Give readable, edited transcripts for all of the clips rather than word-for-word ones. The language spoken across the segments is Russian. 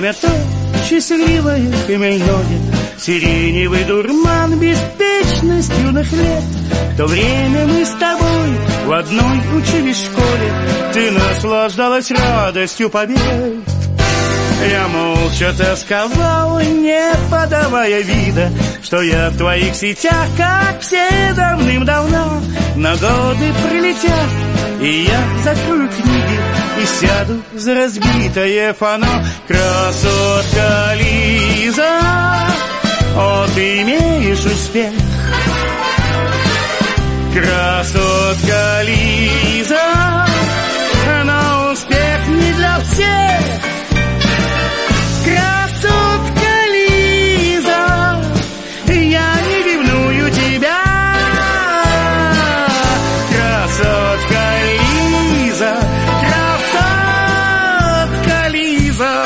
время то счастливое, хмельное, сиреневый дурман, беспечность юных лет. В то время мы с тобой в одной учились школе, ты наслаждалась радостью побед. Я молча тосковал, не подавая вида, что я в твоих сетях, как все давным-давно. Но годы прилетят, и я закрою книги и сяду за разбитое фано. Красотка Лиза, о, ты имеешь успех. Красотка Лиза, но успех не для всех. Красотка Лиза, я не ревную тебя. Красотка Лиза, красотка Лиза.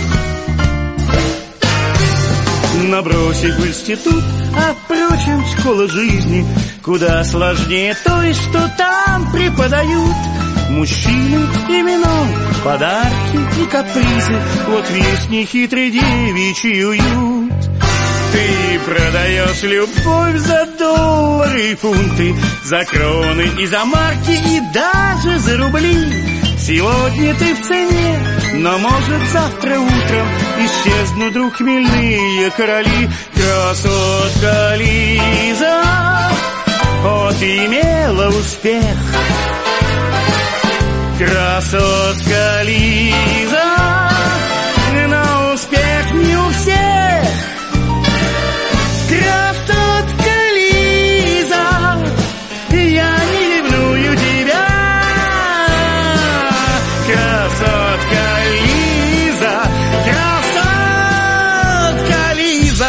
Набросив в институт, а впрочем, школа жизни куда сложнее той, что там преподают. Мужчины и вино, подарки и капризы, вот весь нехитрый девичий уют. Ты продаешь любовь за доллары и фунты, за кроны и за марки, и даже за рубли. Сегодня ты в цене, но может завтра утром исчезнут вдруг хмельные короли. Красотка Лиза, о, ты имела успех. Красотка Лиза, но успех не у всех. Красотка Лиза, я не ревную тебя. Красотка Лиза, красотка Лиза.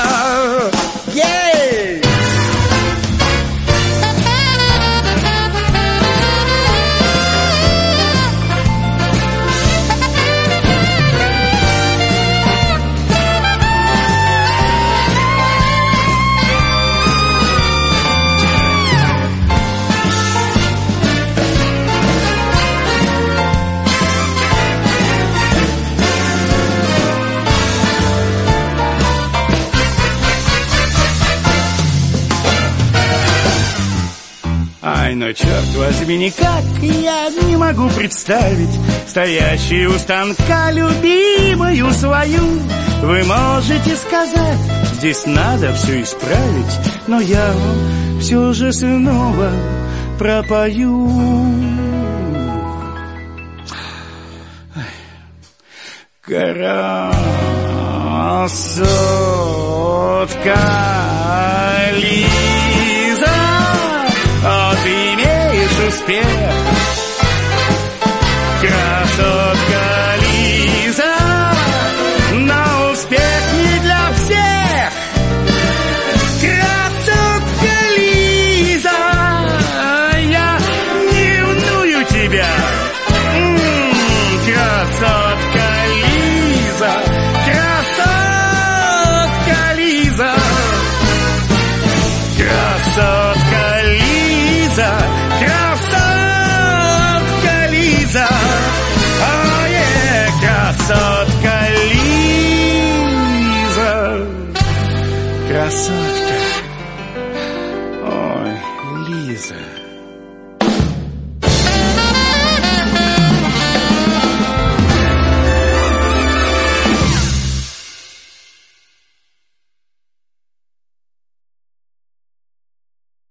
Ай, но черт возьми, никак я не могу представить стоящую у станка любимую свою. Вы можете сказать, здесь надо все исправить, но я вам все же снова пропою. Красотка Лиза, о, ты имеешь успех. Красотка Лиза, но успех не для всех. Красотка Лиза, я не ревную тебя. Красотка Лиза, красотка Лиза. Красотка Лиза, красотка Лиза, красотка Лиза, красотка.